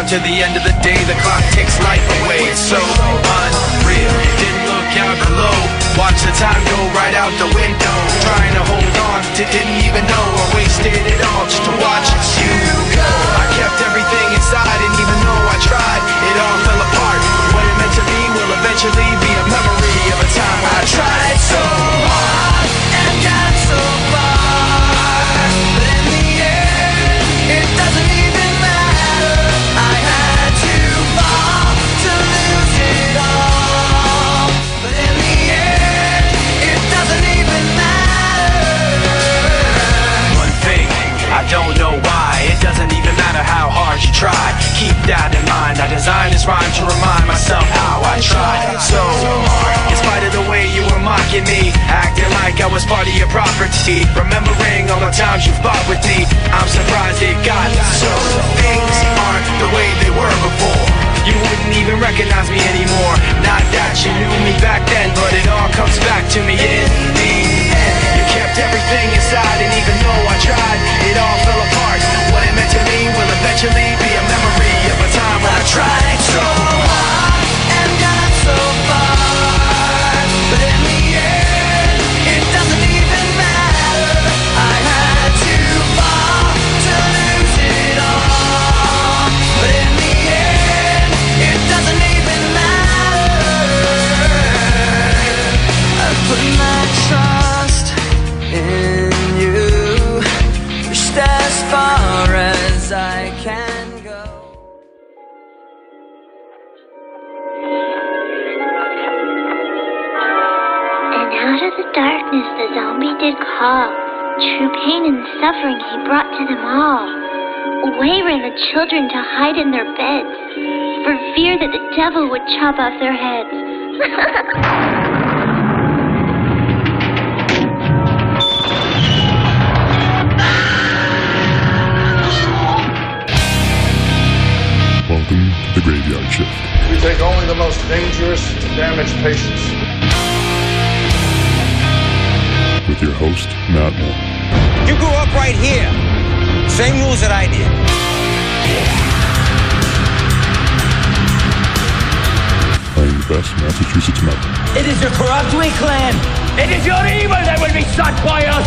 to the end of the day, the clock takes life away. It's so unreal. Didn't look out below, watch the time go right out the window. Trying to hold on to didn't even know I wasted it all just to watch you go. I kept everything inside, and even though I tried, it all fell apart. What it meant to be will eventually be a memory of a time when I tried so hard and got so far, but in the end, it doesn't even matter. I had to fall to lose it all, but in the end, it doesn't even matter. One thing, I don't know why, it doesn't even matter how hard you try. Keep that in mind, I designed this rhyme to remind myself how I tried so hard. In spite of the way you were mocking me, acting like I was part of your property, remembering all the times you fought with me, I'm surprised it got so. Things aren't the way they were before. You wouldn't even recognize me anymore. Not that you knew me back then, but it all comes back to me in the end. You kept everything inside, and even though I tried, it all fell apart. What it meant to me will eventually be a memory of a time when I tried so hard and got so far, but in the end, it doesn't even matter. I had to fall to lose it all, but in the end, it doesn't even matter. I put my trust in you, pushed as far as I can go. And out of the darkness the zombie did call. True pain and suffering he brought to them all. Away ran the children to hide in their beds, for fear that the devil would chop off their heads. Welcome to the Graveyard Shift. We take only the most dangerous and damaged patients. With your host, Matt Moore. You grew up right here. Same rules that I did. Playing the best Massachusetts metal. It is your corrupt weak clan. It is your evil that will be sought by us.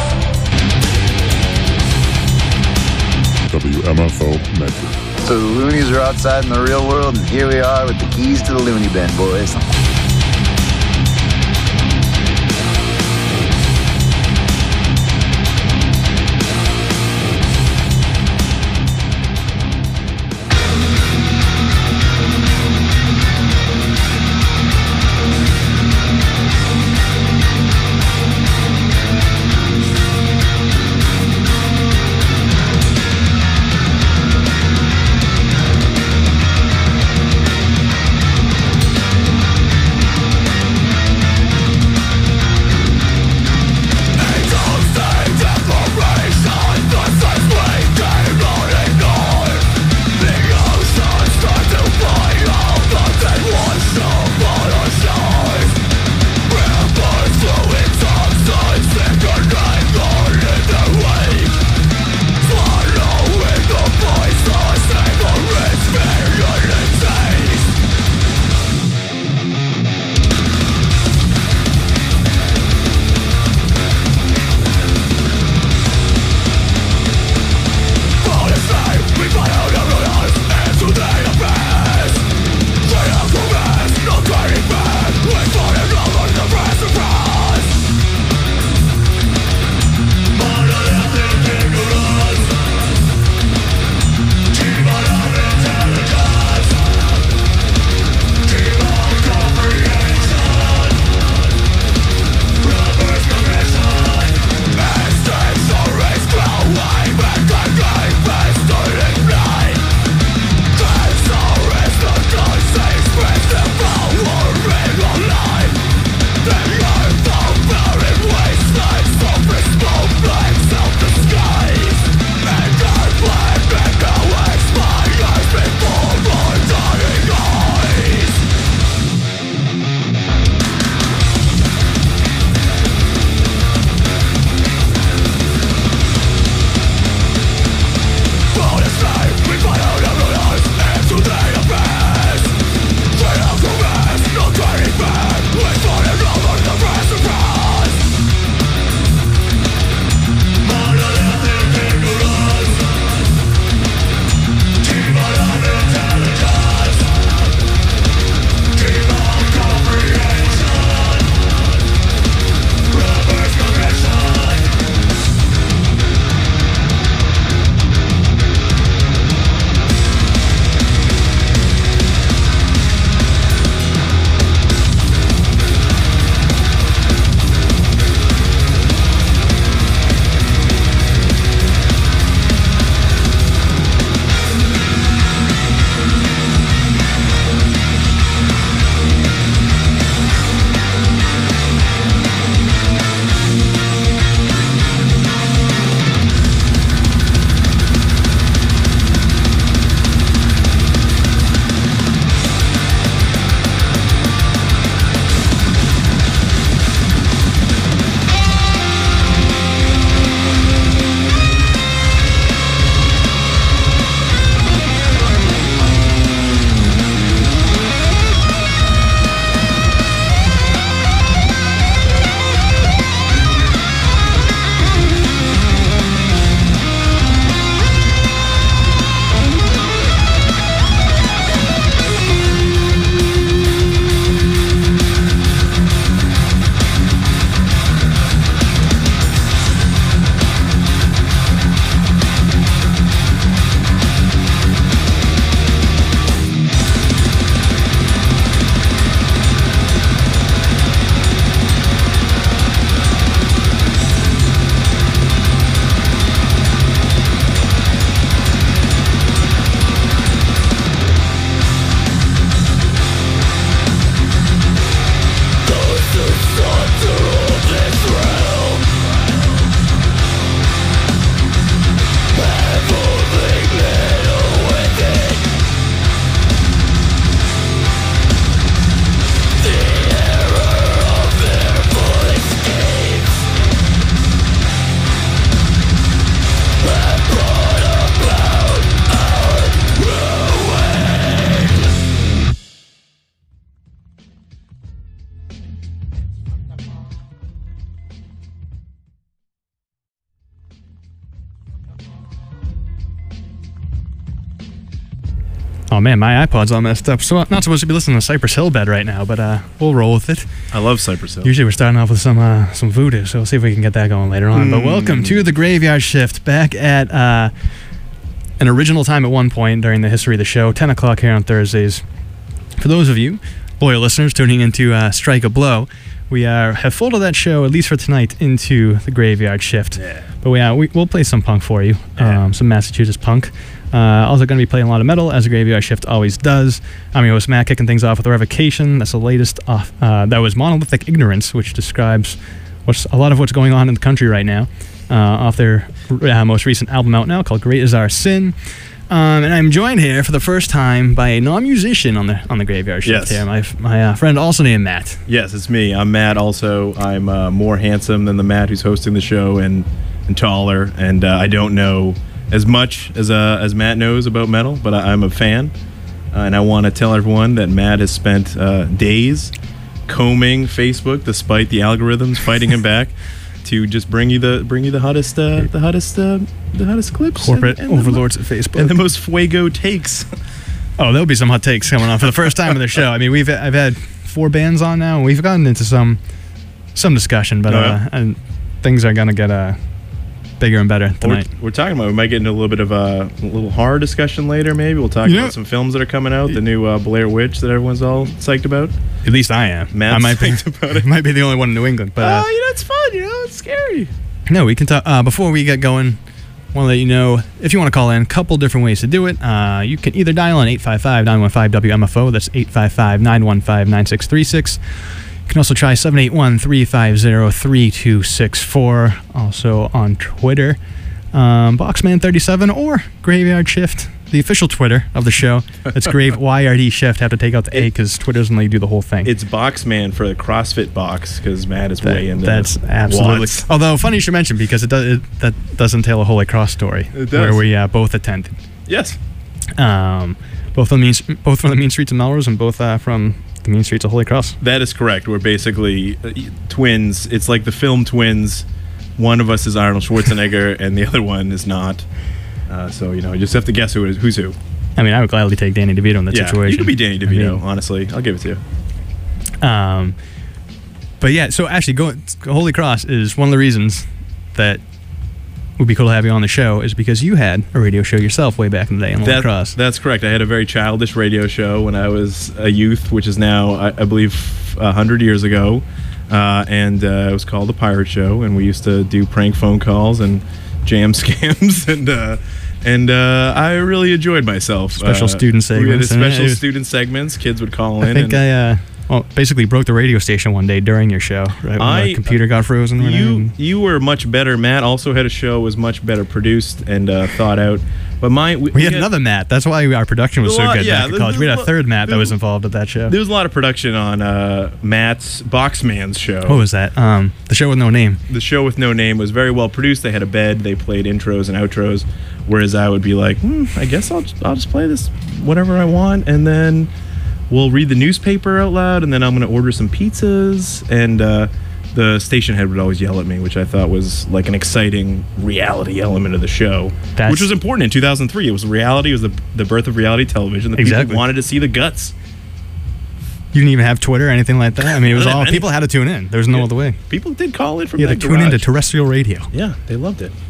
WMFO Medford. So the loonies are outside in the real world, and here we are with the keys to the loony bin, boys. Oh man, my iPod's all messed up. So I'm not supposed to be listening to Cypress Hill Bed right now, but we'll roll with it. I love Cypress Hill. Usually we're starting off with some voodoo, so we'll see if we can get that going later on. But welcome to the Graveyard Shift, back at an original time at one point during the history of the show, 10 o'clock here on Thursdays. For those of you loyal listeners tuning into Strike a Blow, we have folded that show, at least for tonight, into the Graveyard Shift. Yeah. But we'll play some punk for you, some Massachusetts punk. Also going to be playing a lot of metal, as the Graveyard Shift always does. I'm your host, Matt, kicking things off with Revocation. That's the latest off. That was Monolithic Ignorance, which describes a lot of what's going on in the country right now, off their most recent album out now called Great Is Our Sin. And I'm joined here for the first time by a non-musician on the Graveyard Shift. Yes. Here, my friend, also named Matt. Yes, it's me. I'm Matt. Also, I'm more handsome than the Matt who's hosting the show, and taller. And I don't know as much as Matt knows about metal, but I'm a fan. And I want to tell everyone that Matt has spent days combing Facebook, despite the algorithms fighting him back, to just bring you the hottest clips, Corporate overlords at Facebook, and the most fuego takes. Oh, there'll be some hot takes coming on for the first time of the show. I mean, I've had 4 bands on now, and we've gotten into some discussion, but and things are gonna get bigger and better tonight. We're talking about, we might get into a little bit of a little horror discussion later. Maybe we'll talk about some films that are coming out. The new Blair Witch that everyone's all psyched about. At least I am. Matt's I might psyched about it. Might be the only one in New England, but it's fun. It's scary. No, we can talk. Before we get going, I want to let you know, if you want to call in, a couple different ways to do it. You can either dial in 855-915-WMFO. That's 855-915-9636. You can also try 781-350-3264. Also on Twitter, Boxman37 or Graveyard Shift, the official Twitter of the show. It's YRD Shift. Have to take out the A because Twitter doesn't let you do the whole thing. It's Boxman for the CrossFit box because Matt is way into that's absolutely. watts. Although funny you should mention, because that does entail a Holy Cross story where we both attended. Yes. Both from the mean streets of Melrose and both from the mean streets of Holy Cross. That is correct. We're basically twins. It's like the film Twins. One of us is Arnold Schwarzenegger and the other one is not. So, you just have to guess who's who. I mean, I would gladly take Danny DeVito in that situation. You could be Danny DeVito, honestly. I'll give it to you. But yeah, so actually, Holy Cross is one of the reasons that would be cool to have you on the show, is because you had a radio show yourself way back in the day in Holy Cross. That's correct. I had a very childish radio show when I was a youth, which is now, I believe, 100 years ago. And it was called The Pirate Show, and we used to do prank phone calls and jam scams, and I really enjoyed myself. Special student segments. We had special student segments. Kids would call in. I think basically broke the radio station one day during your show, right? When the computer got frozen. You were much better. Matt also had a show, was much better produced and thought out. But we had another Matt. That's why our production was so good back at college. We had a third Matt that was involved at that show. There was a lot of production on Matt's Boxman's show. What was that? The show with no name. The show with no name was very well produced. They had a bed. They played intros and outros. Whereas I would be like, I guess I'll just play this whatever I want, and then we'll read the newspaper out loud, and then I'm going to order some pizzas. And the station head would always yell at me, which I thought was like an exciting reality element of the show, which was important in 2003. It was reality. It was the birth of reality television. The people wanted to see the guts. You didn't even have Twitter or anything like that? I mean, it was all, people had to tune in. There was no other way. People did call in from that garage. You had to tune into terrestrial radio. Yeah, they loved it.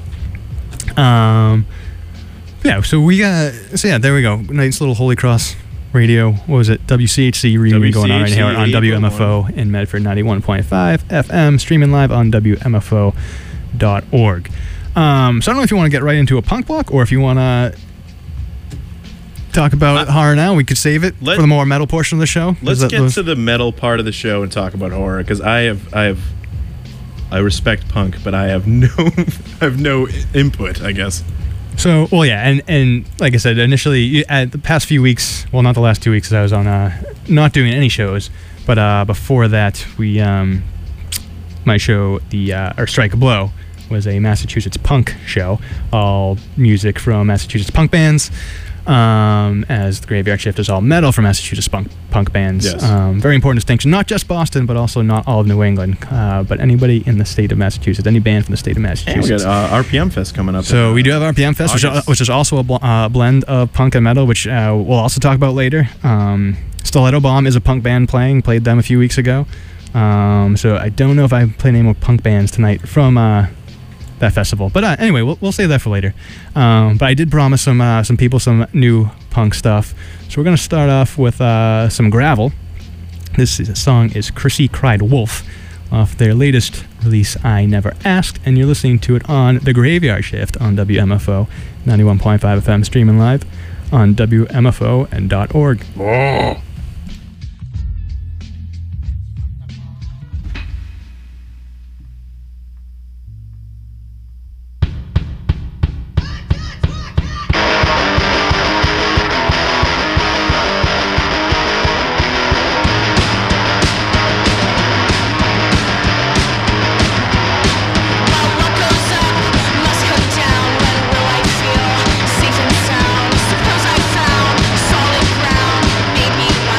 There we go. Nice little Holy Cross radio. What was it? WCHC reunion going on right here on WMFO in Medford, 91.5 FM, streaming live on WMFO.org. So I don't know if you want to get right into a punk block, or if you want to talk about horror now. We could save it for the more metal portion of the show. Let's get to the metal part of the show and talk about horror, because I respect punk, but I have no input, I guess. So, well, yeah, and like I said, initially, at the past few weeks, well, not the last 2 weeks, as I was on not doing any shows, but before that, my show, or Strike a Blow, was a Massachusetts punk show, all music from Massachusetts punk bands. as the Graveyard Shift is all metal for Massachusetts punk bands. Yes. Very important distinction. Not just Boston, but also not all of New England, but anybody in the state of Massachusetts, any band from the state of And we Massachusetts. got RPM Fest coming up. So we do have RPM Fest, which is also a blend of punk and metal, which we'll also talk about later. Stiletto Bomb is a punk band played them a few weeks ago. So I don't know if I play any more punk bands tonight from that festival. But anyway, we'll save that for later. But I did promise some people some new punk stuff. So we're going to start off with some Gravel. This song is Chrissy Cried Wolf off their latest release, I Never Asked. And you're listening to it on The Graveyard Shift on WMFO 91.5 FM, streaming live on WMFO.org. Oh. Safe and sound, suppose I found solid ground, maybe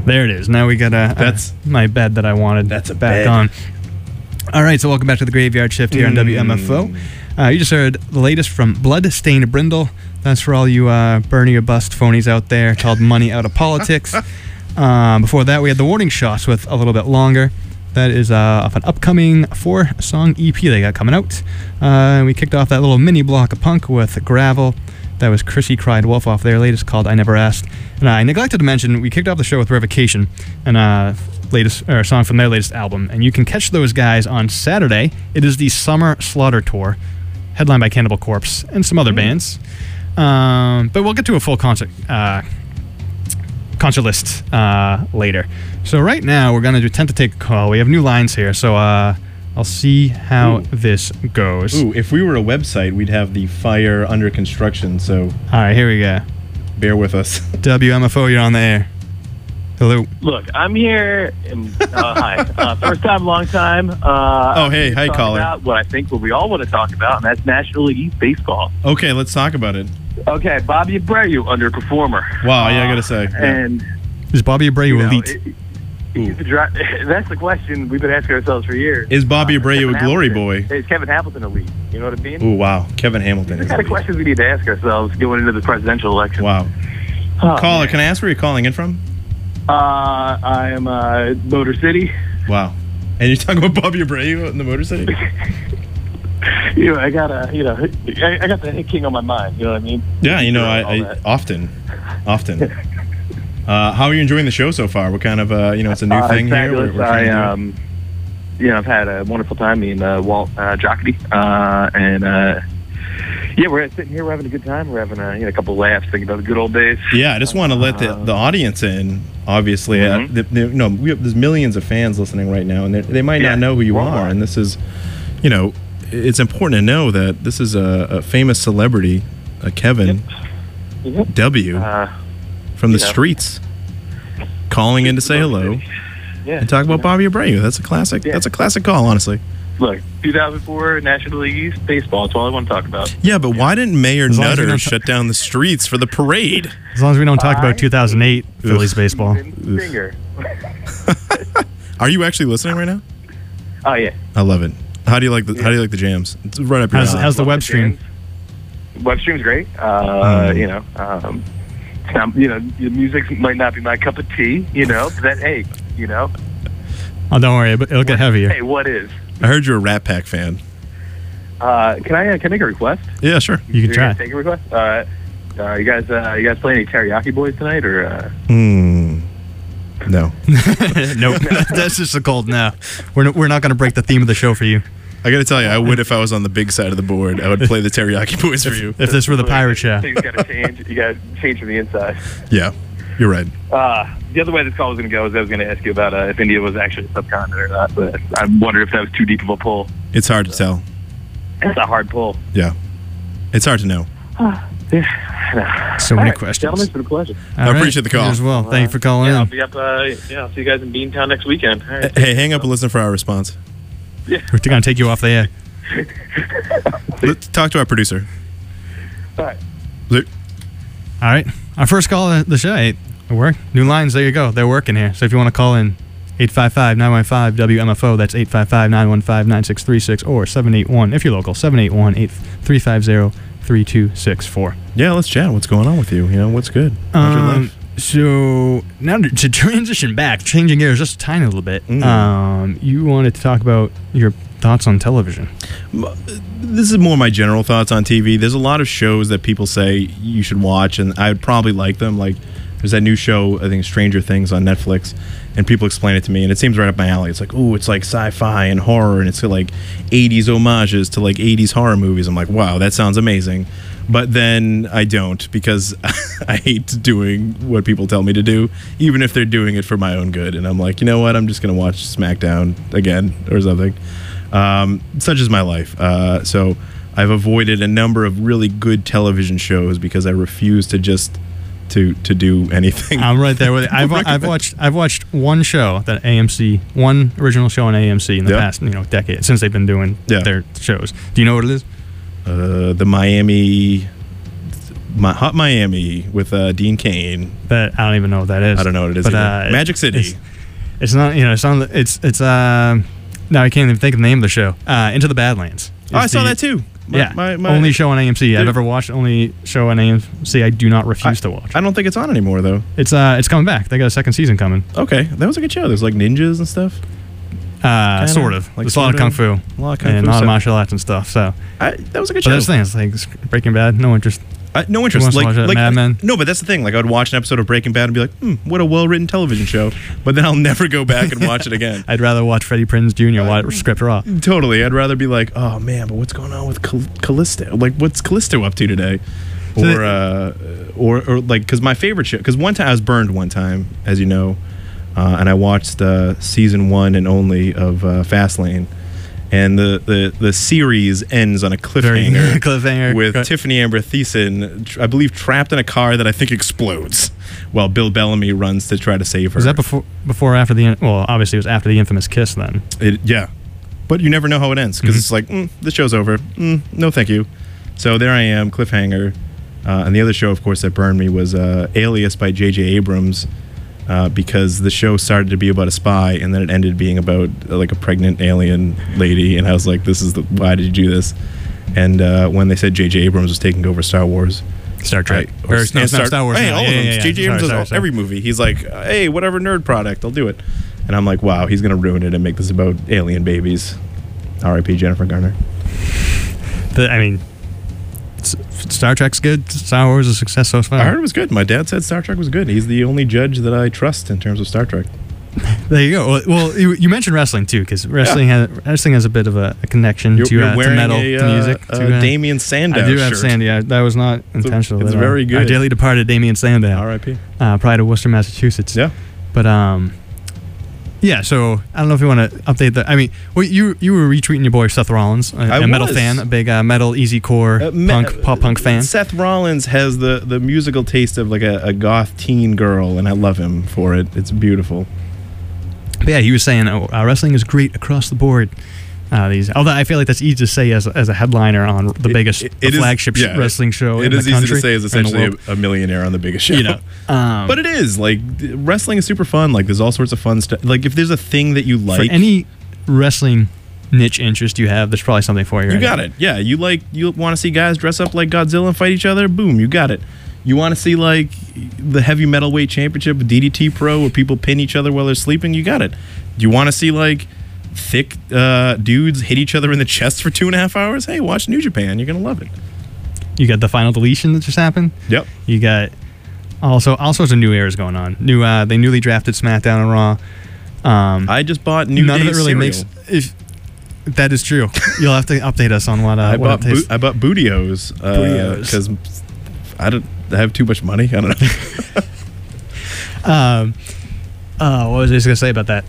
There it is. Now we got That's my bed that I wanted. That's a back bed. on. All right, so welcome back to the Graveyard Shift here on WMFO. You just heard the latest from Bloodstained Brindle. That's for all you Bernie or Bust phonies out there, called Money Out of Politics. Before that, we had the Warning Shots with A Little Bit Longer. That is off an upcoming 4-song EP they got coming out. We kicked off that little mini block of punk with Gravel. That was Chrissy Cried Wolf off their latest called I Never Asked. And I neglected to mention, we kicked off the show with Revocation, and song from their latest album. And you can catch those guys on Saturday. It is the Summer Slaughter Tour, headlined by Cannibal Corpse and some other bands. But we'll get to a full concert list later. So right now we're going to attempt to take a call. We have new lines here, so I'll see how this goes. Ooh, if we were a website, we'd have the fire under construction, so All right, here we go. bear with us. WMFO, you're on the air. Hello. Look, I'm here. And, hi. First time, long time. Oh, hey. Hi, caller. About what I think what we all want to talk about, and that's National League East baseball. Okay, let's talk about it. Okay, Bobby Abreu, underperformer. Wow, yeah, I gotta say. Yeah. And Is Bobby Abreu elite? That's the question we've been asking ourselves for years. Is Bobby Abreu a glory boy? Is Kevin Hamilton elite? You know what I mean? Ooh, wow. Kevin Hamilton These is are the kind of elite. questions we need to ask ourselves going into the presidential election. Wow. Oh, Caller, man. can I ask where you're calling in from? I am Motor City. Wow. And you're talking about Bobby Abreu in the Motor City? I got the Hit King on my mind. You know what I mean? Yeah, you know, All I that. often. How are you enjoying the show so far? What kind of, it's a new thing it's here? fabulous. I've had a wonderful time meeting Walt Jockety, we're sitting here, we're having a good time. We're having a couple of laughs, thinking about the good old days. Yeah, I just want to let the audience in. Obviously, there's millions of fans listening right now, and they might not know who you are. And this is, it's important to know that this is a famous celebrity, Kevin W. From the streets, calling in to say hello and talk about Bobby Abreu. That's a classic. That's a classic call, honestly. Look, 2004 National League East baseball. That's all I want to talk about. Yeah, but why didn't Mayor As long as we Nutter don't shut down the streets for the parade? As long as we don't talk about 2008 Phillies baseball. Singer. Are you actually listening right now? Oh yeah. I love it. How do you like the jams? It's right up your alley. How's the web stream? Web stream's great. It's not, the music might not be my cup of tea, but then, hey, Oh, don't worry, but it'll get heavier. Hey, what is? I heard you're a Rat Pack fan. Can I make a request? Yeah, sure. You can try. Take a request. You guys play any Teriyaki Boys tonight, or? No. Nope. That's just a cold no. We're not going to break the theme of the show for you. I got to tell you, I would if I was on the big side of the board. I would play the Teriyaki Boys for you. If this were the pirate show. Things got to change. You got to change from the inside. Yeah, you're right. The other way this call was going to go is I was going to ask you about if India was actually a subcontinent or not, but I wonder if that was too deep of a pull. It's hard to tell. It's a hard pull. Yeah. It's hard to know. So many All right, questions. Gentlemen, it's been a pleasure. All I appreciate the call. you as well. Thank you for calling I'll in. be up. I'll see you guys in Beantown next weekend. All right. Hey, hang up and listen for our response. We're going to take you off the air. Let's talk to our producer. All right. All right. Our first call of the show. It worked. New lines. There you go. They're working here. So if you want to call in, 855-915-WMFO. That's 855-915-9636 or 781, if you're local, 781-350-3264. Yeah, let's chat. What's going on with you? What's good? How's your life? So now to transition back, changing gears just a tiny little bit, you wanted to talk about your thoughts on television. This is more my general thoughts on TV. There's a lot of shows that people say you should watch, and I would probably like them. Like, there's that new show, I think Stranger Things on Netflix, and people explain it to me, and it seems right up my alley. It's like, ooh, it's like sci-fi and horror, and it's like 80s homages to like 80s horror movies. I'm like, wow, that sounds amazing. But then I don't, because I hate doing what people tell me to do, even if they're doing it for my own good. And I'm like, you know what? I'm just going to watch SmackDown again or something. Such is my life. So I've avoided a number of really good television shows because I refuse to just to do anything. I'm right there with it. I've watched one show that AMC, one original show on AMC in the past decade since they've been doing their shows. Do you know what it is? The Miami Hot Miami with Dean Cain. That I don't even know what that is. I don't know what it is. But Magic City. It's not. It's now I can't even think of the name of the show. Into the Badlands. Oh, I saw that too. My only show on AMC I've ever watched. Only show on AMC I do not refuse to watch. I don't think it's on anymore though. It's coming back. They got a second season coming. Okay, that was a good show. There's like ninjas and stuff. Sort of. Like there's a lot of kung fu, and a lot of martial arts and stuff. So that was a good show. But that's the thing. It's like Breaking Bad. No interest. No interest. Like Mad Men. No, but that's the thing. Like I would watch an episode of Breaking Bad and be like, what a well-written television show. But then I'll never go back and watch it again. I'd rather watch Freddie Prinze Jr. watch Script Raw. Totally. I'd rather be like, oh man, but what's going on with Callisto? Like, what's Callisto up to today? Or like, because my favorite show. Because one time I was burned one time, as you know, and I watched season 1 and only of Fastlane. And the series ends on a cliffhanger, with Tiffany Amber Thiessen, I believe, trapped in a car that I think explodes while Bill Bellamy runs to try to save her. Was that before or after the? Well, obviously it was after the infamous kiss. Then yeah, but you never know how it ends because it's like the show's over. No, thank you. So there I am, cliffhanger. And the other show, of course, that burned me was Alias by J.J. Abrams. Because the show started to be about a spy, and then it ended being about like a pregnant alien lady, and I was like, why did you do this? And when they said J.J. Abrams was taking over Star Wars, Star Trek, Star Wars, hey, all of them. J.J. Abrams does every movie. He's like, hey, whatever nerd product, I'll do it. And I'm like, wow, he's gonna ruin it and make this about alien babies. R.I.P. Jennifer Garner. Star Trek's good. Star Wars is a success so far. I heard it was good. My dad said Star Trek was good. He's the only judge that I trust in terms of Star Trek. There you go. Well, you mentioned wrestling too, because wrestling has a bit of a connection to metal, to music. To Damien Sandow. I do have Sandow. That was not intentional. It's very good. Our dearly departed Damien Sandow. R.I.P. Pride of Worcester, Massachusetts. Yeah. But yeah, so I don't know if you want to update that. I mean, well, you were retweeting your boy Seth Rollins, a metal fan, a big metal, easycore, pop punk fan. Seth Rollins has the musical taste of like a goth teen girl, and I love him for it. It's beautiful. But yeah, he was saying wrestling is great across the board. Although I feel like that's easy to say as a headliner on the biggest flagship wrestling show in the country. It is easy to say as essentially a millionaire on the biggest show. But it is like wrestling is super fun. Like there's all sorts of fun stuff. Like if there's a thing that you like, for any wrestling niche interest you have, there's probably something for you. You got it. Yeah, you want to see guys dress up like Godzilla and fight each other. Boom, you got it. You want to see like the heavy metalweight championship with DDT Pro where people pin each other while they're sleeping. You got it. Do you want to see like thick dudes hit each other in the chest for 2.5 hours? Hey, watch New Japan. You're gonna love it. You got the final deletion that just happened. Yep. You got all sorts of new eras going on. They newly drafted SmackDown and Raw. I just bought New Day cereal. That is true. You'll have to update us on what I bought Bootios because I have too much money. I don't know. What was I just gonna say about that?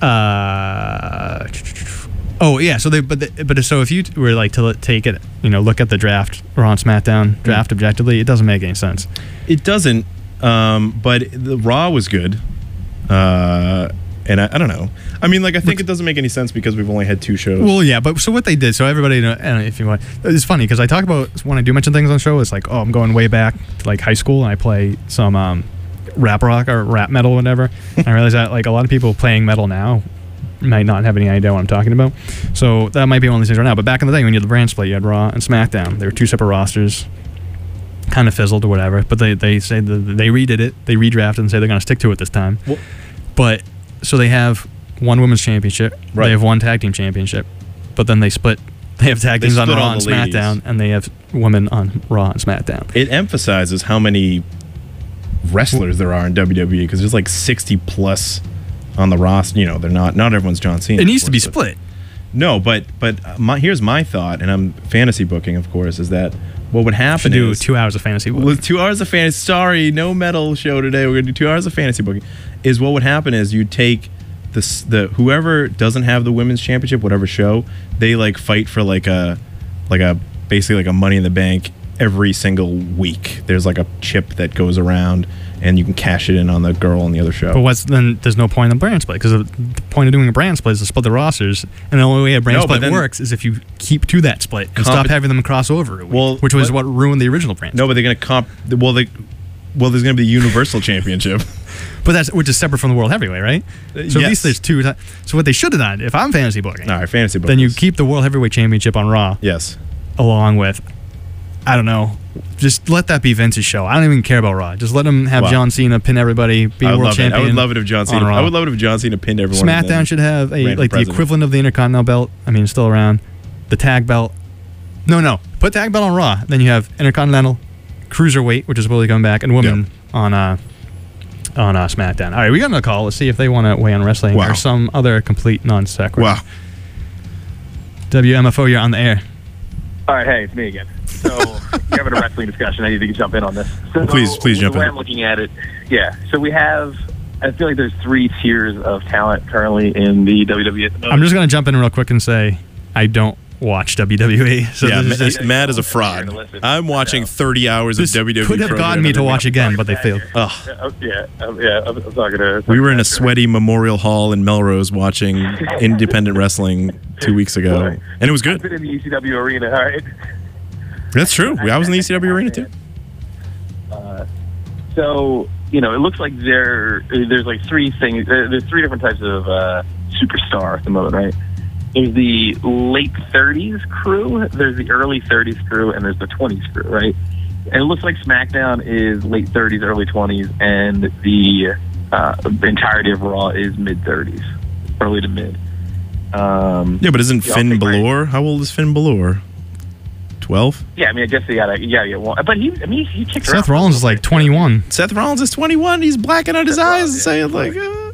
Oh yeah. So so if you were like to take it, look at the draft Raw and SmackDown draft objectively, it doesn't make any sense. It doesn't. But the Raw was good. And I don't know. I mean, like, I think it doesn't make any sense because we've only had 2 shows. Well, yeah, but so what they did, so everybody, if you want, it's funny because I talk about, when I do mention things on the show, it's like, I'm going way back to like high school and I play some rap rock or rap metal or whatever. And I realize that like a lot of people playing metal now might not have any idea what I'm talking about. So that might be one of these things right now. But back in the day when you had the brand split, you had Raw and SmackDown. They were 2 separate rosters. Kind of fizzled or whatever. But they say they redid it. They redrafted and say they're going to stick to it this time. Well, but so they have one women's championship. Right. They have one tag team championship. But then they split. They have tag teams on Raw and SmackDown, and they have women on Raw and SmackDown. It emphasizes how many wrestlers there are in WWE because there's like 60 plus on the roster. They're not everyone's John Cena. It needs to be split. No, but here's my thought, and I'm fantasy booking, of course, is that what would happen is 2 hours of fantasy booking. With 2 hours of fantasy, sorry, no metal show today. We're gonna do 2 hours of fantasy booking. Is what would happen is you take the whoever doesn't have the women's championship, whatever show, they like fight for like a basically like a Money in the Bank every single week. There's like a chip that goes around, and you can cash it in on the girl on the other show. But then there's no point in the brand split, because the point of doing a brand split is to split the rosters, and the only way a brand split works is if you keep to that split and stop having them cross over, which was what ruined the original brand. No, but they're going to well, there's going to be the Universal Championship. But which is separate from the World Heavyweight, right? So Yes. at least there's two. So what they should have done, if I'm fantasy booking, All right, fantasy book. then you keep the World Heavyweight Championship on Raw, Yes. along with, I don't know, just let that be Vince's show. I don't even care about Raw. Just let him have Wow. John Cena pin everybody, be I would world love champion. it. I would love it if John Cena. on Raw. I would love it if John Cena pinned everyone. and SmackDown then should have ran for the president. equivalent of the Intercontinental belt. I mean, it's still around. The tag belt. No. Put tag belt on Raw. Then you have Intercontinental, Cruiserweight, which is supposedly coming back, and women on SmackDown. All right, we got another call. Let's see if they want to weigh on wrestling Wow. or some other complete non-sequitur. Wow. WMFO, you're on the air. All right, hey, it's me again. So you're having a wrestling discussion. I need to jump in on this. So Please jump the way in. I'm looking at it, so we have. I feel like there's 3 tiers of talent currently in the WWE at the moment. I'm just going to jump in real quick and say I don't watch WWE. So Yeah, this is just, Matt is a fraud. I'm watching 30 hours of this WWE. could have gotten me to watch again, but they failed. Ugh. I'm not gonna. We were in a sweaty Memorial Hall in Melrose watching independent wrestling 2 weeks ago, and it was I've good. been in the ECW arena. All right. That's true. I was in the ECW arena too. So it looks like there's like 3 things. There's 3 different types of superstar at the moment, right? There's the late 30s crew, there's the early 30s crew, and there's the 20s crew, right? And it looks like SmackDown is late 30s, early 20s, and the entirety of Raw is mid 30s, early to mid. Yeah, but isn't Finn Balor? How old is Finn Balor? 12? Yeah, I mean, I guess they gotta, one. But he kicked around. Seth Rollins is like 21. Seth Rollins is 21. He's blacking out his eyes and saying like.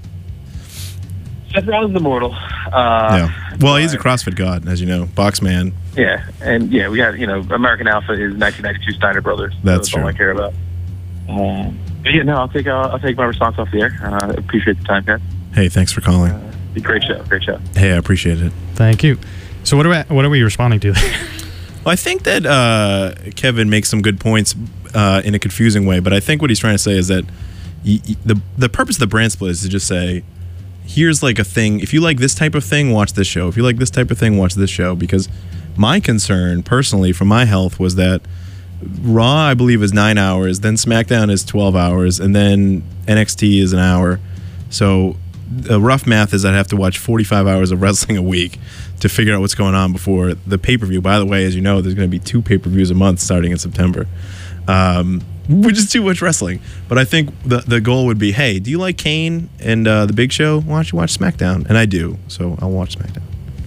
Seth Rollins is immortal. Yeah. Well, he's a CrossFit god, as you know, box man. Yeah, and we got American Alpha is 1992 Steiner Brothers. That's all true. I care about. I'll take my response off the air. Appreciate the time, guys. Hey, thanks for calling. Great show. Hey, I appreciate it. Thank you. So what are we responding to? Well, I think that Kevin makes some good points in a confusing way, but I think what he's trying to say is that the purpose of the brand split is to just say, here's like a thing. If you like this type of thing, watch this show. If you like this type of thing, watch this show. Because my concern, personally, for my health, was that Raw, I believe, is 9 hours, then SmackDown is 12 hours, and then NXT is an hour. So the rough math is I'd have to watch 45 hours of wrestling a week to figure out what's going on before the pay-per-view. By the way, as you know, there's going to be 2 pay-per-views a month starting in September. Which is too much wrestling. But I think the goal would be, hey, do you like Kane and the Big Show? Why don't you watch SmackDown? And I do, so I'll watch SmackDown.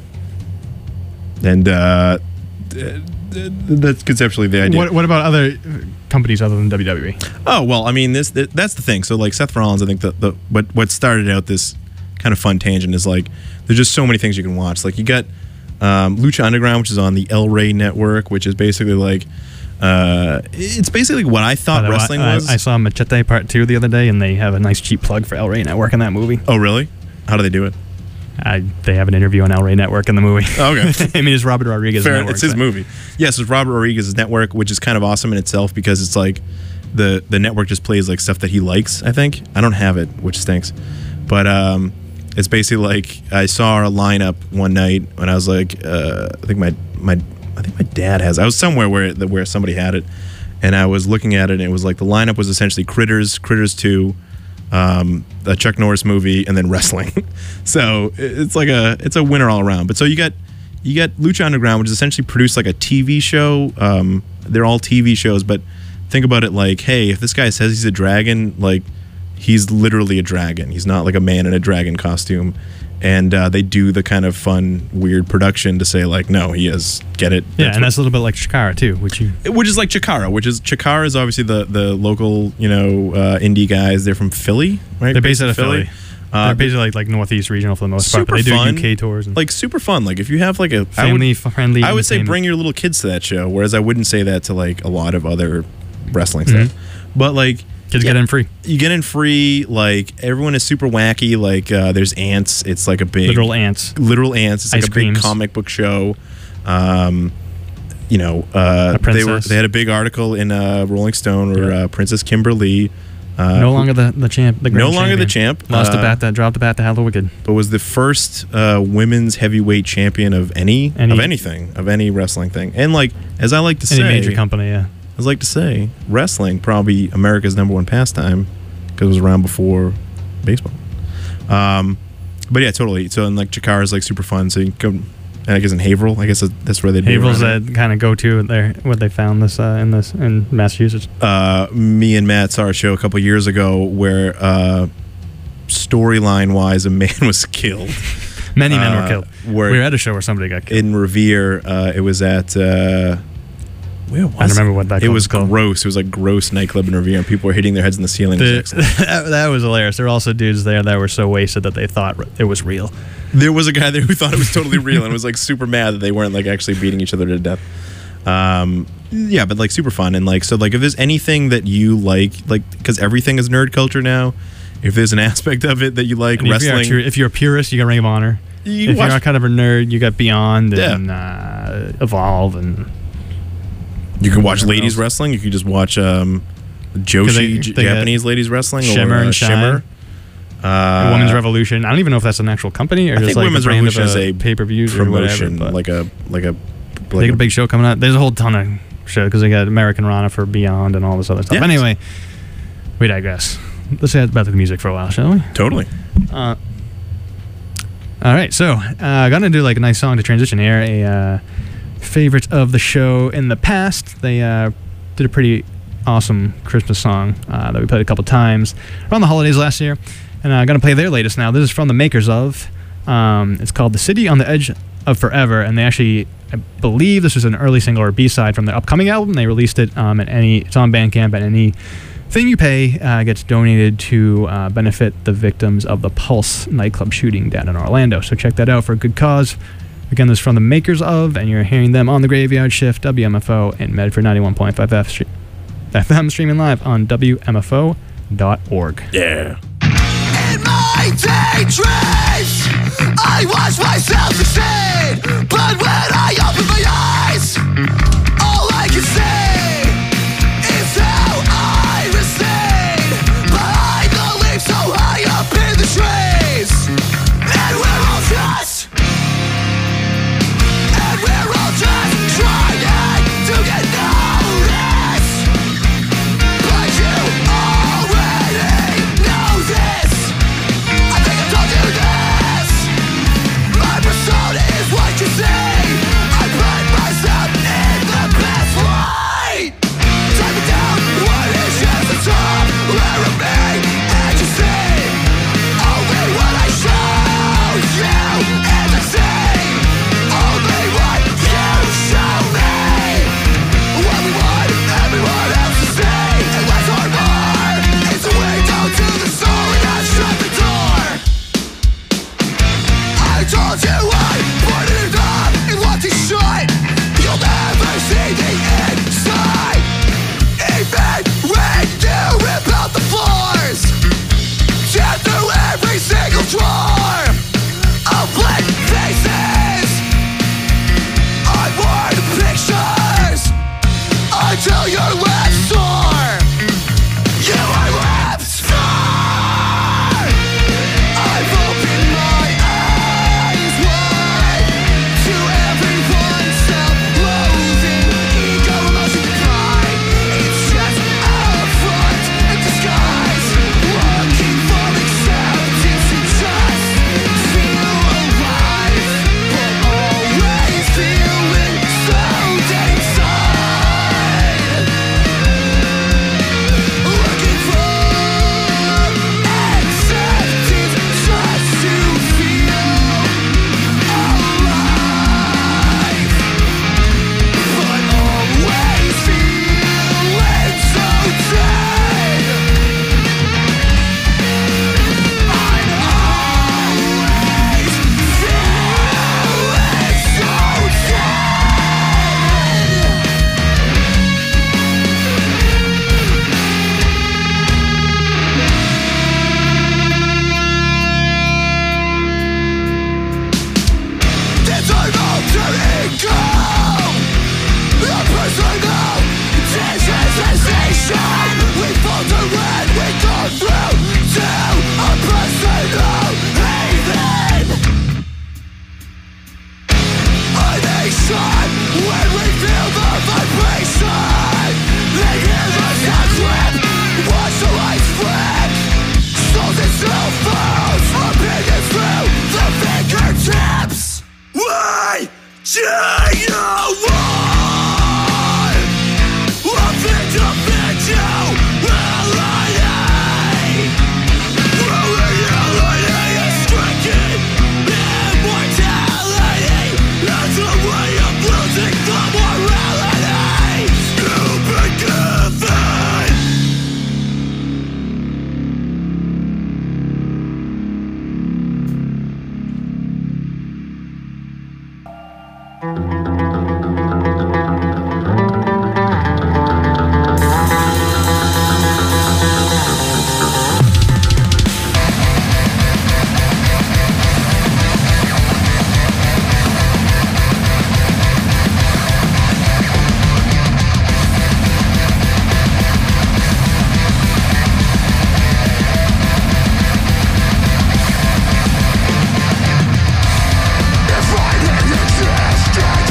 And that's conceptually the idea. What about other companies other than WWE? Oh, well, I mean, that's the thing. So, like, Seth Rollins, I think what started out this kind of fun tangent is, like, there's just so many things you can watch. Like, you got Lucha Underground, which is on the El Rey Network, which is basically, like, it's basically what I thought wrestling was. I saw Machete Part 2 the other day, and they have a nice cheap plug for El Rey Network in that movie. Oh, really? How do they do it? They have an interview on El Rey Network in the movie. Oh, okay. I mean, it's Robert Rodriguez. Fair, network, it's his movie. Yes, it's Robert Rodriguez's network, which is kind of awesome in itself because it's like the network just plays like stuff that he likes. I think I don't have it, which stinks. But it's basically like I saw a lineup one night when I was like, I think my dad has. I was somewhere where somebody had it, and I was looking at it, and it was like the lineup was essentially Critters 2. A Chuck Norris movie, and then wrestling. So it's like it's a winner all around. But so you got Lucha Underground, which is essentially produced like a TV show. They're all TV shows, but think about it like, hey, if this guy says he's a dragon, like he's literally a dragon. He's not like a man in a dragon costume. And they do the kind of fun, weird production to say like, no, he is. Get it? Yeah, and that's a little bit like Chikara too, which is like Chikara. Chikara is obviously the local indie guys. They're from Philly, right? They're based out of Philly. They're basically like Northeast regional for the most part, but they fun. do UK tours. Like super fun. Like if you have like a family-friendly, I would say bring your little kids to that show. Whereas I wouldn't say that to like a lot of other wrestling stuff. But like. Kids get in free. You get in free. Like everyone is super wacky. Like there's ants. It's like a big literal ants. It's like Ice a big comic book show. princess. They had a big article in Rolling Stone where Princess Kimberly. No longer the champ. The grand no longer champion. the champ. Lost the bat. Dropped the bat to Halo Wicked. But was the first women's heavyweight champion of any wrestling thing. And like, as I like to say, any major company. Yeah. As I like to say, wrestling probably America's #1 pastime because it was around before baseball. But yeah, totally. So and like Chikara's like super fun. So you can go. And I guess in Haverhill, I guess that's where they do. Haverhill's that kind of go-to there. What they found this in Massachusetts. Me and Matt saw a show a couple years ago where storyline-wise, a man was killed. Many men were killed. We were at a show where somebody got killed in Revere. It was at. Where was I don't remember what that it was called. Gross. It was like Gross nightclub in Revere, and people were hitting their heads in the ceiling. That was hilarious. There were also dudes there that were so wasted that they thought it was real. There was a guy there who thought it was totally real and was like super mad that they weren't like actually beating each other to death. Yeah, but like super fun and like so like if there's anything that you like because everything is nerd culture now. If there's an aspect of it that you like, and wrestling. If you're a purist, you got Ring of Honor. If you're kind of a nerd, you got Beyond and Evolve and. You can watch ladies wrestling. You can just watch Joshi Japanese ladies wrestling Shimmer or and Shine. Shimmer. Women's Revolution. I don't even know if that's an actual company or I just think like Women's a brand Revolution of is a pay-per-views promotion, or whatever. like a they got a big show coming out. There's a whole ton of show because they got American Rana for Beyond and all this other stuff. Yes. But anyway, we digress. Let's chat about the music for a while, shall we? Totally. All right, so I'm gonna do like a nice song to transition here. A favorite of the show in the past. They did a pretty awesome Christmas song that we played a couple times around the holidays last year, and I'm gonna play their latest now. This is from the makers of. It's called "The City on the Edge of Forever," and they actually, I believe, this was an early single or B-side from their upcoming album. They released it it's on Bandcamp, and anything you pay gets donated to benefit the victims of the Pulse nightclub shooting down in Orlando. So check that out for a good cause. Again, this is from the makers of, and you're hearing them on the Graveyard Shift, WMFO in Medford 91.5 FM, streaming live on WMFO.org. Yeah. In my daydreams, I watch myself succeed, but when I open my eyes, all I can see is how I recede behind the leaves so high up in the trees, and we're all just trying to get noticed, but you already know this. I think I told you this. My persona is what you see. I put myself in the best light. Type it down, what is just the top layer of me, and you see only what I show you, and I see only what you show me. What we want everyone else to see, and less or more. It's a window to the soul, and I shut the door. I told you I pointed it up and locked it shut. You'll never see the inside, even when you rip out the floors. Tear through every single drawer of blank faces, unworn pictures, until you're left sore. You are left sore. I've opened my eyes wide. If I didn't exist,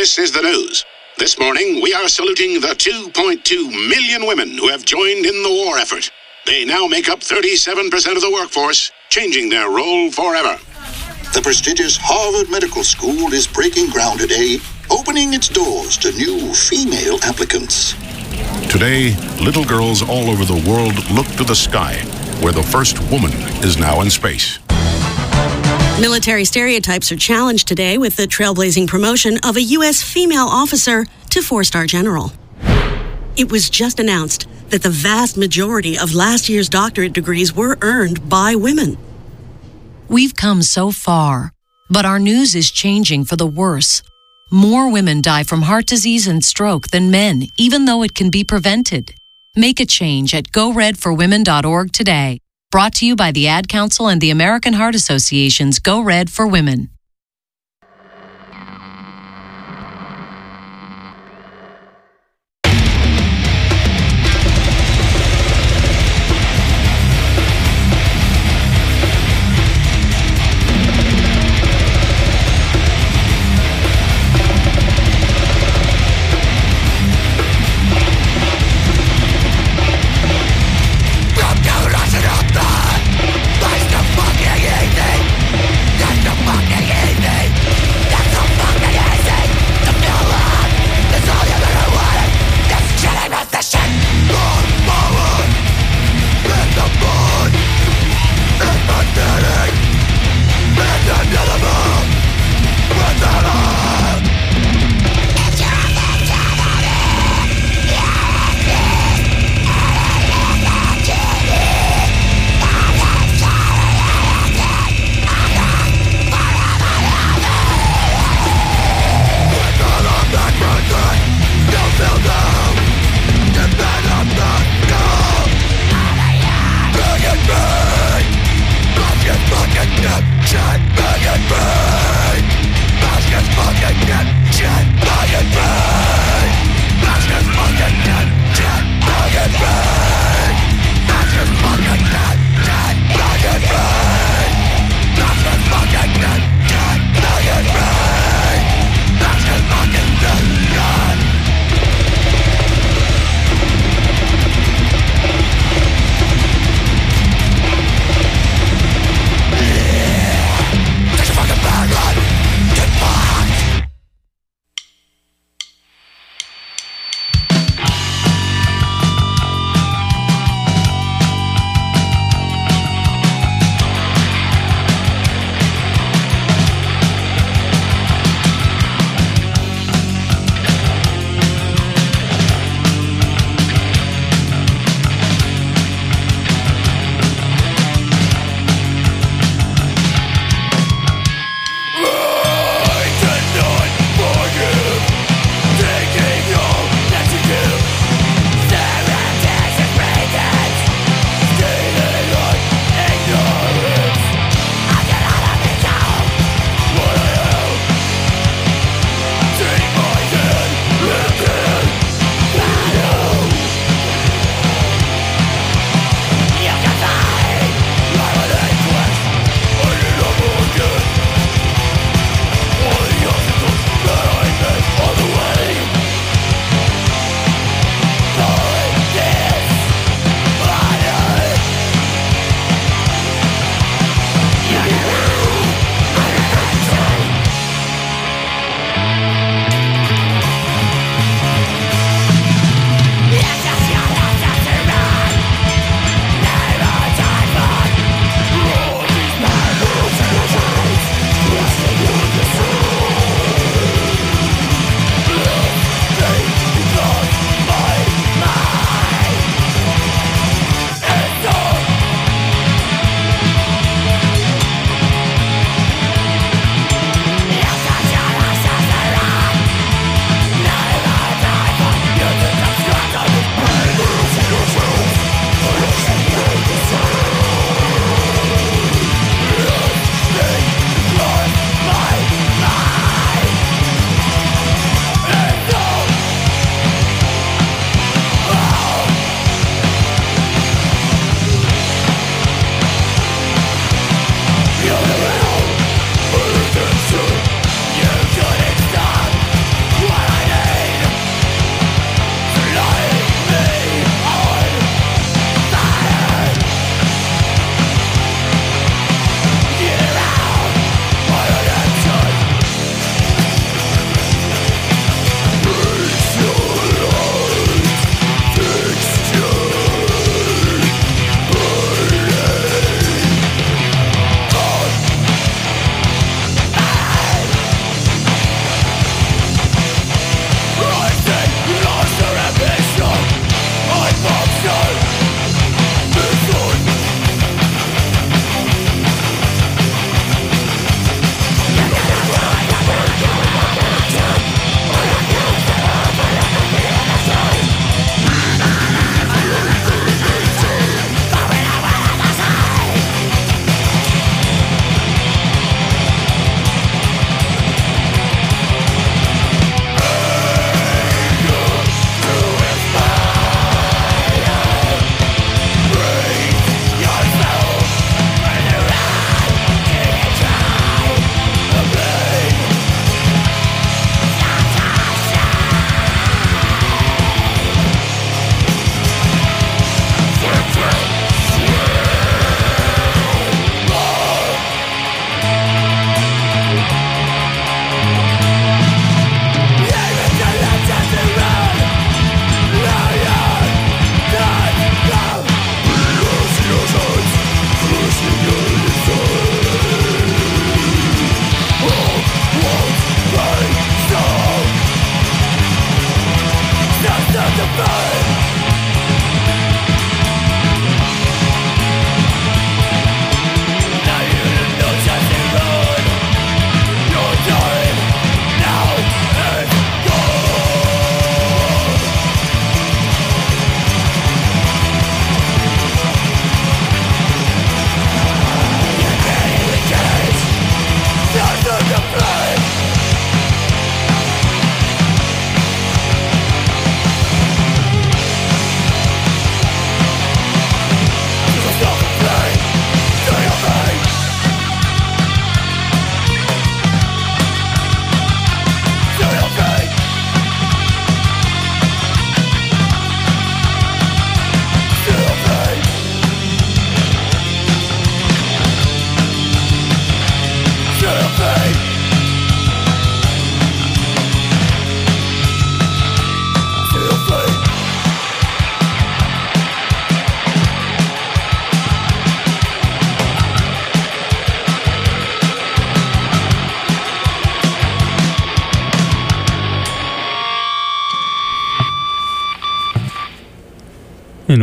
This is the news. This morning, we are saluting the 2.2 million women who have joined in the war effort. They now make up 37% of the workforce, changing their role forever. The prestigious Harvard Medical School is breaking ground today, opening its doors to new female applicants. Today, little girls all over the world look to the sky, where the first woman is now in space. Military stereotypes are challenged today with the trailblazing promotion of a U.S. female officer to 4-star general. It was just announced that the vast majority of last year's doctorate degrees were earned by women. We've come so far, but our news is changing for the worse. More women die from heart disease and stroke than men, even though it can be prevented. Make a change at GoRedForWomen.org today. Brought to you by the Ad Council and the American Heart Association's Go Red for Women.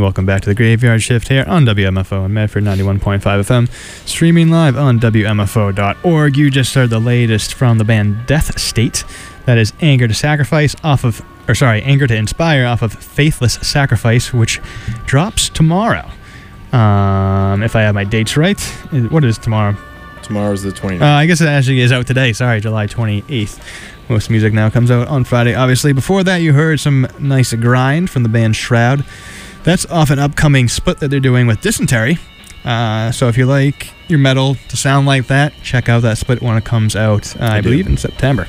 and welcome back to the Graveyard Shift here on WMFO and Medford 91.5 FM, streaming live on WMFO.org. You just heard the latest from the band Death State. That is Anger to Inspire off of Faithless Sacrifice, which drops tomorrow. If I have my dates right. What is tomorrow? Tomorrow's the 29th. I guess it actually is out today. Sorry, July 28th. Most music now comes out on Friday, obviously. Before that, you heard some nice grind from the band Shroud. That's off an upcoming split that they're doing with Dysentery. So if you like your metal to sound like that, check out that split when it comes out, I believe, in September.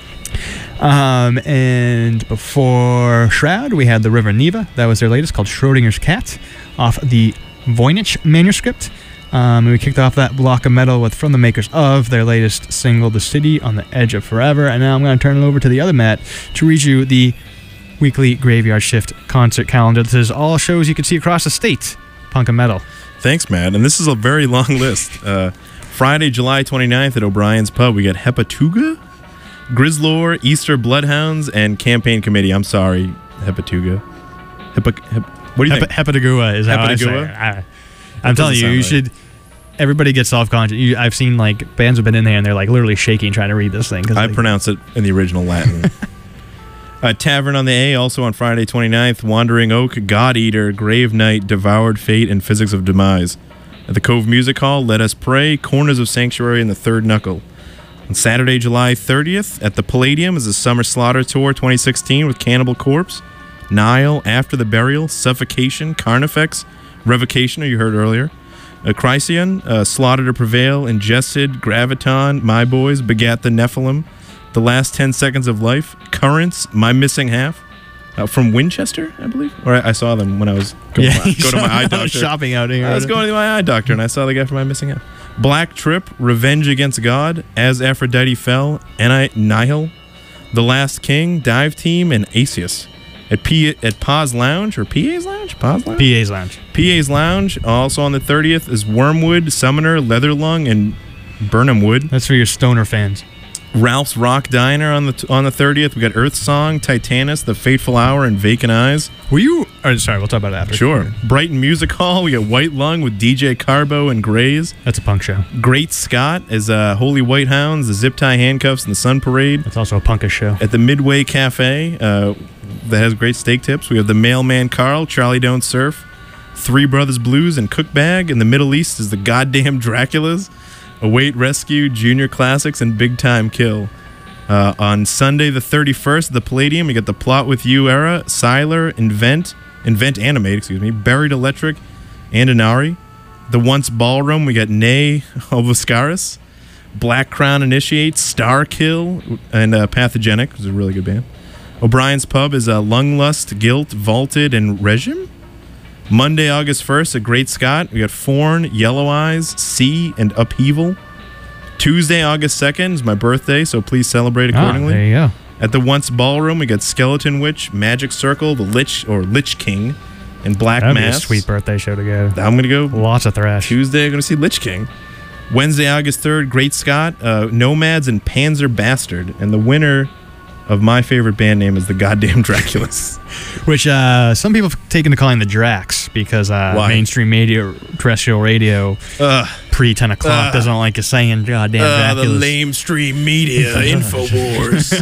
And before Shroud, we had the River Neva. That was their latest, called Schrodinger's Cat, off the Voynich manuscript. We kicked off that block of metal with from the makers of their latest single, The City on the Edge of Forever. And now I'm going to turn it over to the other Matt to read you the weekly Graveyard Shift concert calendar. This is all shows you can see across the state, punk and metal. Thanks, Matt. And this is a very long list. Friday, July 29th at O'Brien's Pub, we got Hepatuga, Grizzlore, Easter Bloodhounds, and Campaign Committee. I'm sorry, Hepatuga. What do you think? Hepatagua is how I say it. I'm telling you, you should. Everybody gets self-conscious. I've seen like bands have been in there and they're like literally shaking trying to read this thing. I pronounce it in the original Latin. Tavern on the A, also on Friday 29th. Wandering Oak, God Eater, Grave Knight, Devoured Fate, and Physics of Demise. At the Cove Music Hall, Let Us Pray, Corners of Sanctuary, and the Third Knuckle. On Saturday, July 30th, at the Palladium is the Summer Slaughter Tour 2016 with Cannibal Corpse, Nile, After the Burial, Suffocation, Carnifex, Revocation, you heard earlier, Chrysion, Slaughter to Prevail, Ingested, Graviton, My Boys, Begat the Nephilim, The Last 10 Seconds of Life, Currents, My Missing Half, from Winchester, I believe. Or I saw them when I was going to my eye doctor. Shopping out here. I was going to my eye doctor and I saw the guy from My Missing Half. Black Trip, Revenge Against God, As Aphrodite Fell, Nihil, The Last King, Dive Team, and Asius. At Pa's Lounge, or PA's Lounge? Pa's Lounge? PA's Lounge. PA's Lounge. Also on the 30th is Wormwood, Summoner, Leatherlung, and Burnham Wood. That's for your stoner fans. Ralph's Rock Diner on the 30th. We got Earth Song, Titanus, The Fateful Hour, and Vacant Eyes. Were you... sorry, we'll talk about it after. Sure. Brighton Music Hall. We got White Lung with DJ Carbo and Grays. That's a punk show. Great Scott is Holy White Hounds, the Zip Tie Handcuffs, and the Sun Parade. That's also a punkish show. At the Midway Cafe, that has great steak tips. We have the Mailman Carl, Charlie Don't Surf, Three Brothers Blues, and Cook Bag. In the Middle East is the Goddamn Draculas, Await Rescue, Junior Classics, and Big Time Kill. On Sunday the 31st, the Palladium, we got the Plot With You era, Siler, Invent Animate, Buried Electric, and Inari. The Once Ballroom, we got Nay Ovascaris, Black Crown Initiate, Star Kill, and Pathogenic, which is a really good band. O'Brien's Pub is Lunglust, Guilt, Vaulted, and Regime. Monday, August 1st, at Great Scott, we got Forn, Yellow Eyes, Sea, and Upheaval. Tuesday, August 2nd is my birthday, so please celebrate accordingly. There you go. At the Once Ballroom, we got Skeleton Witch, Magic Circle, the Lich King, and Black That'd Mass. Be a sweet birthday show to go. I'm going to go. Lots of thrash. Tuesday, I'm going to see Lich King. Wednesday, August 3rd, Great Scott, Nomads, and Panzer Bastard. And the winner of my favorite band name is the Goddamn Draculas. Which some people have taken to calling the Drax because mainstream terrestrial radio pre-10 o'clock doesn't like you saying Goddamn Draculas. The lamestream media, Infowars.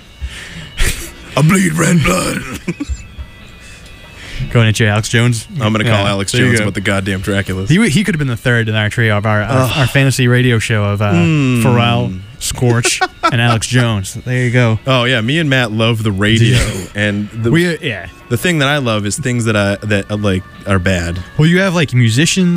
I bleed red blood. Going into Alex Jones. I'm going to call Alex Jones about the Goddamn Draculas. He could have been the third in our trio of our fantasy radio show of Pharrell, Scorch, and Alex Jones. There you go. Oh yeah, me and Matt love the radio, and the thing that I love is things that like are bad. Well, you have like musicians.